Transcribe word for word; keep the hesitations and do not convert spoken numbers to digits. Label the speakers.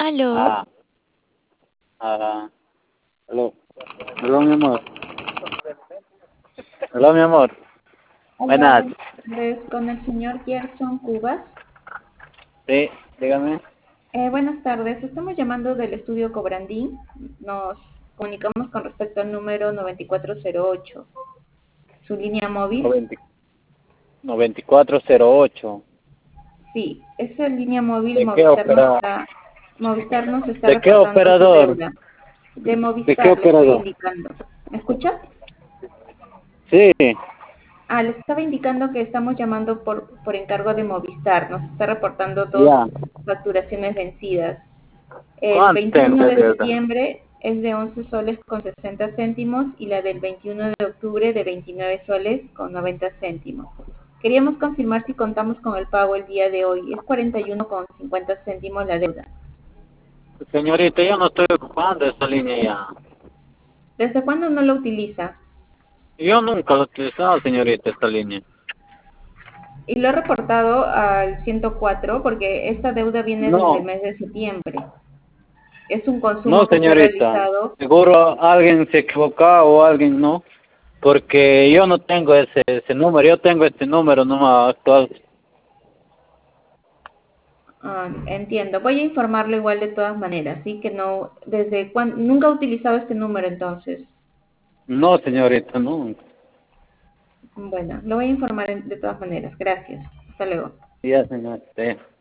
Speaker 1: Aló,
Speaker 2: Ah, ah, aló, aló, mi amor, aló, mi amor,
Speaker 3: Hola,
Speaker 2: buenas,
Speaker 3: buenas tardes con el señor Gerson Cubas.
Speaker 2: sí, dígame,
Speaker 3: Eh, buenas tardes, estamos llamando del estudio Cobrandín. Nos comunicamos con respecto al número noventa y cuatro cero ocho, su línea móvil.
Speaker 2: noventa noventa y cuatro cero ocho.
Speaker 3: Sí, esa línea móvil
Speaker 2: ¿De qué
Speaker 3: Movistar nos
Speaker 2: opera,
Speaker 3: está, Movistar nos está
Speaker 2: de qué
Speaker 3: reportando su
Speaker 2: operador,
Speaker 3: deuda. De
Speaker 2: de qué
Speaker 3: Movistar le estoy
Speaker 2: operador?
Speaker 3: indicando. ¿Me escucha?
Speaker 2: Sí,
Speaker 3: Ah, le estaba indicando que estamos llamando por, por encargo de Movistar. Nos está reportando dos
Speaker 2: ya,
Speaker 3: facturaciones vencidas. El
Speaker 2: ¿cuánto tengo
Speaker 3: veintiuno
Speaker 2: de
Speaker 3: de
Speaker 2: deuda?
Speaker 3: septiembre es de once soles con sesenta céntimos y la del veintiuno de octubre de veintinueve soles con noventa céntimos. Queríamos confirmar si contamos con el pago el día de hoy. Es cuarenta y uno con cincuenta céntimos la deuda.
Speaker 2: Señorita, yo no estoy ocupando esta línea ya,
Speaker 3: ¿Desde cuándo no lo utiliza?
Speaker 2: yo nunca lo he utilizado, señorita, esta línea.
Speaker 3: Y lo he reportado al ciento cuatro porque esta deuda viene desde el
Speaker 2: No,
Speaker 3: mes de septiembre. Es un
Speaker 2: no,
Speaker 3: consumo que se ha
Speaker 2: señorita,
Speaker 3: realizado.
Speaker 2: seguro alguien se equivocó o alguien no. Porque yo no tengo ese, ese número, yo tengo este número nomás actual.
Speaker 3: Ah, entiendo. Voy a informarlo igual de todas maneras, ¿sí? Que no, desde cuándo, nunca ha utilizado este número entonces.
Speaker 2: No, señorita, no.
Speaker 3: Bueno, lo voy a informar en- de todas maneras. Gracias. Hasta luego.
Speaker 2: Ya, señorita.